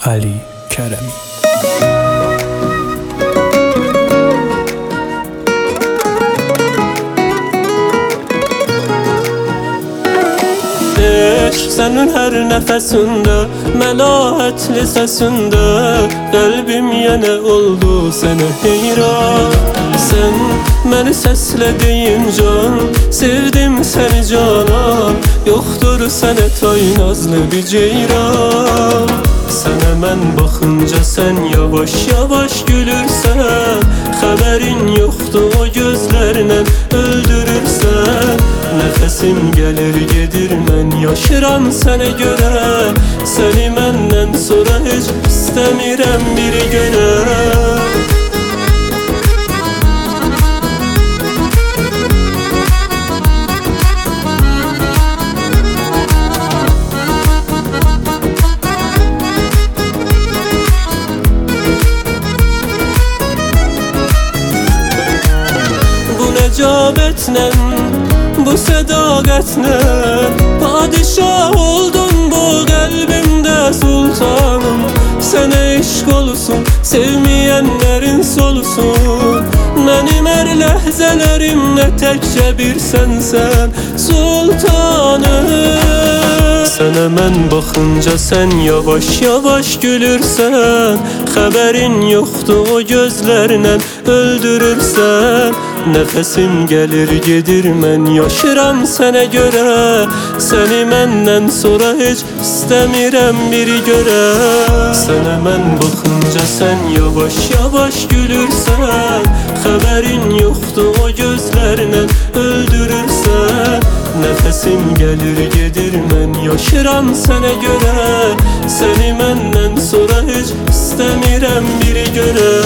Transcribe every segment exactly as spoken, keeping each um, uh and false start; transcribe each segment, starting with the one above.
Ali Keremi. Senin her nefesinde, melahatli sesinde kalbim yine oldu sene heyran. Sen beni seslediğin can, sevdim seni canan. Yoktur sene tay nazlı bir ceyran. Sen hemen bakınca sen yavaş yavaş gülürsen, haberin yoktu o gözlerine öldürürsen. Nefesim gelir gedir men yaşıram sene göre. Seni menden sonra hiç istemirem bir göre. Bu necabetle, bu sedaketle padişah oldun bu kalbimde sultanım. Sana işk olsun, sevmeyenlerin solusun. Benim her lehzelerimde tekçe bir sensen sultanım. Sen hemen bakınca sen yavaş yavaş gülürsen, haberin yoktu o gözlerine öldürürsen. Nefesim gelir gedir men yaşıram sene göre. Seni menden sonra hiç istemirem bir göre. Sen hemen bakınca sen yavaş yavaş gülürsen, haberin yoktu o gözlerine öldürürsen. Nefesim gelir gedir men yaşıram sene göre. Seni menden sonra hiç istemirem bir göre.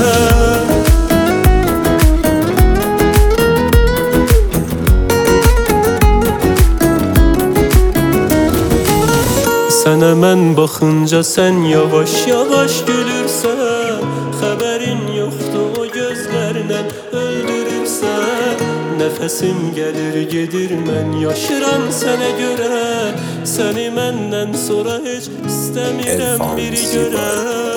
Sen hemen bakınca sen yavaş yavaş gülürsen, haberin yoktu o gözlerine öldürürsen. Nefesim gelir gedir men yaşıram sene göre. Seni menden sonra hiç istemirem bir göre.